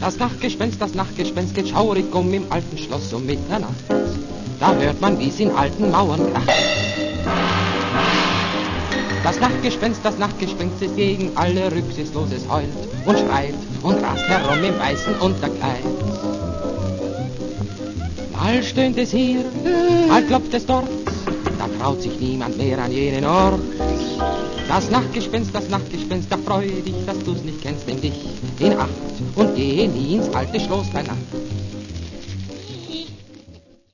Das Nachtgespenst geht schaurig im alten Schloss um Mitternacht. Da hört man, wie's in alten Mauern kracht. Das Nachtgespenst, es gegen alle Rücksichtsloses heult und schreit und rast herum im weißen Unterkleid. Mal stöhnt es hier, mal klopft es dort, da traut sich niemand mehr an jenen Ort. Das Nachtgespenst, da freu dich, dass du's nicht kennst, nimm dich in Acht und geh nie ins alte Schloss bei Nacht.